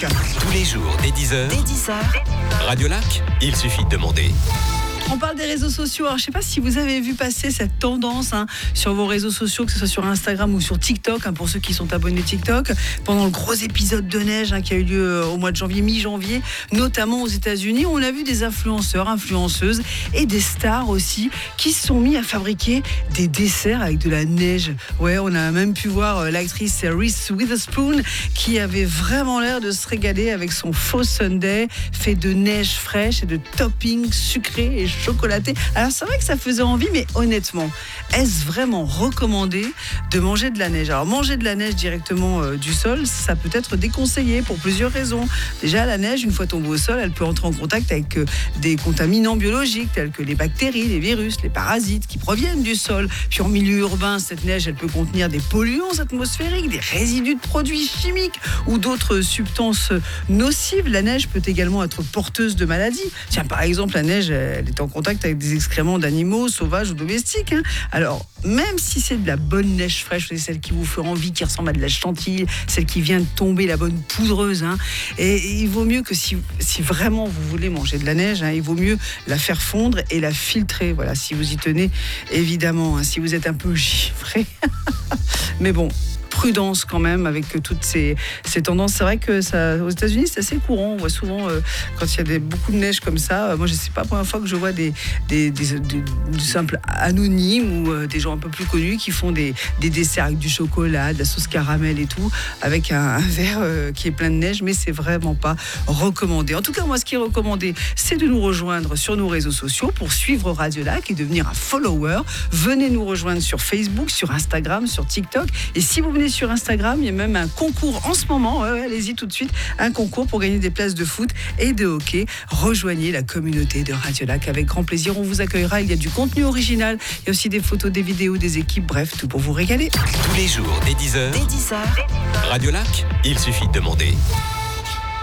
Lac. Tous les jours dès 10h. Radio Lac, il suffit de demander. On parle des réseaux sociaux. Alors, je ne sais pas si vous avez vu passer cette tendance sur vos réseaux sociaux, que ce soit sur Instagram ou sur TikTok, pour ceux qui sont abonnés TikTok, pendant le gros épisode de neige qui a eu lieu au mois de janvier, mi-janvier, notamment aux États-Unis. On a vu des influenceurs, influenceuses et des stars aussi qui se sont mis à fabriquer des desserts avec de la neige. Ouais, on a même pu voir l'actrice Reese Witherspoon qui avait vraiment l'air de se régaler avec son faux sundae fait de neige fraîche et de toppings sucrés et chocolaté. Alors c'est vrai que ça faisait envie, mais honnêtement, est-ce vraiment recommandé de manger de la neige? Alors manger de la neige directement du sol, ça peut être déconseillé pour plusieurs raisons. Déjà, la neige, une fois tombée au sol, elle peut entrer en contact avec des contaminants biologiques tels que les bactéries, les virus, les parasites qui proviennent du sol. Puis en milieu urbain, cette neige, elle peut contenir des polluants atmosphériques, des résidus de produits chimiques ou d'autres substances nocives. La neige peut également être porteuse de maladies. Tiens, par exemple, la neige, elle est en contact avec des excréments d'animaux sauvages ou domestiques. Alors, même si c'est de la bonne neige fraîche, c'est celle qui vous fait envie, qui ressemble à de la chantilly, celle qui vient de tomber, la bonne poudreuse, et il vaut mieux que si vraiment vous voulez manger de la neige, il vaut mieux la faire fondre et la filtrer. Voilà, si vous y tenez, évidemment, si vous êtes un peu givré. Mais bon, prudence quand même avec toutes ces tendances. C'est vrai que ça, aux États-Unis, c'est assez courant. On voit souvent quand il y a beaucoup de neige comme ça. Moi, je ne sais pas, la première fois que je vois des simples anonymes ou des gens un peu plus connus qui font des desserts avec du chocolat, de la sauce caramel et tout, avec un verre qui est plein de neige, mais c'est vraiment pas recommandé. En tout cas, moi, ce qui est recommandé, c'est de nous rejoindre sur nos réseaux sociaux pour suivre Radio Lac et devenir un follower. Venez nous rejoindre sur Facebook, sur Instagram, sur TikTok. Et si vous venez sur Instagram, il y a même un concours en ce moment. Allez-y tout de suite, un concours pour gagner des places de foot et de hockey. Rejoignez la communauté de Radio Lac avec grand plaisir. On vous accueillera. Il y a du contenu original. Il y a aussi des photos, des vidéos, des équipes. Bref, tout pour vous régaler. Tous les jours dès 10h. Radio Lac, il suffit de demander.